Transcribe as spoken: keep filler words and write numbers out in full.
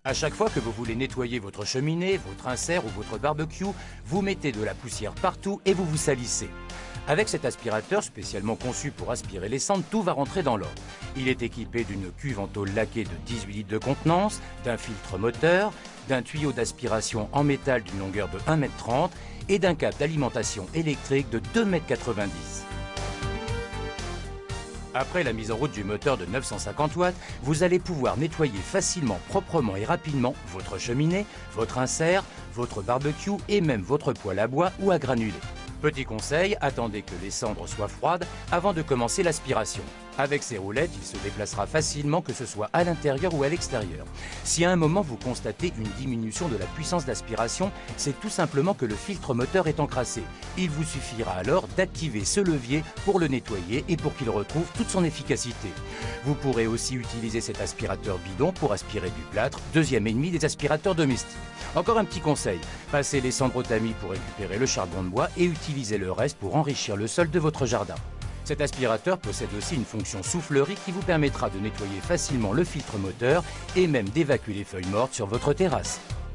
À chaque fois que vous voulez nettoyer votre cheminée, votre insert ou votre barbecue, vous mettez de la poussière partout et vous vous salissez. Avec cet aspirateur spécialement conçu pour aspirer les cendres, tout va rentrer dans l'ordre. Il est équipé d'une cuve en tôle laquée de dix-huit litres de contenance, d'un filtre moteur, d'un tuyau d'aspiration en métal d'une longueur de un mètre trente et d'un câble d'alimentation électrique de deux mètres quatre-vingt-dix. Après la mise en route du moteur de neuf cent cinquante watts, vous allez pouvoir nettoyer facilement, proprement et rapidement votre cheminée, votre insert, votre barbecue et même votre poêle à bois ou à granulés. Petit conseil, attendez que les cendres soient froides avant de commencer l'aspiration. Avec ces roulettes, il se déplacera facilement que ce soit à l'intérieur ou à l'extérieur. Si à un moment vous constatez une diminution de la puissance d'aspiration, c'est tout simplement que le filtre moteur est encrassé. Il vous suffira alors d'activer ce levier pour le nettoyer et pour qu'il retrouve toute son efficacité. Vous pourrez aussi utiliser cet aspirateur bidon pour aspirer du plâtre, deuxième ennemi des aspirateurs domestiques. Encore un petit conseil, passez les cendres au tamis pour récupérer le charbon de bois et utilisez le reste pour enrichir le sol de votre jardin. Cet aspirateur possède aussi une fonction soufflerie qui vous permettra de nettoyer facilement le filtre moteur et même d'évacuer les feuilles mortes sur votre terrasse.